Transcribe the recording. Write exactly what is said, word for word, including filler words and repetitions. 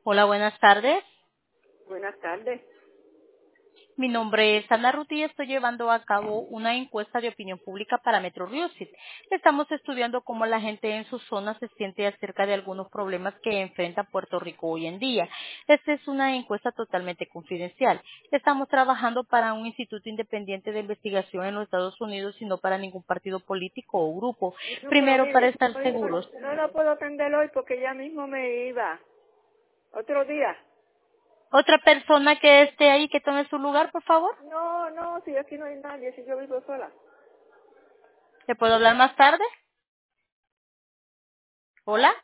Hola, buenas tardes. Buenas tardes. Mi nombre es Ana Ruti y estoy llevando a cabo una encuesta de opinión pública para Metro Music. Estamos estudiando cómo la gente en su zona se siente acerca de algunos problemas que enfrenta Puerto Rico hoy en día. Esta es una encuesta totalmente confidencial. Estamos trabajando para un instituto independiente de investigación en los Estados Unidos y no para ningún partido político o grupo. No, pero Primero, para mire, estar hoy seguros. no, no lo puedo atender hoy porque ya mismo me iba. ¿Otro día? Otra persona que esté ahí que tome su lugar, por favor. No, no, si aquí no hay nadie, si yo vivo sola. ¿Le puedo hablar más tarde? Hola.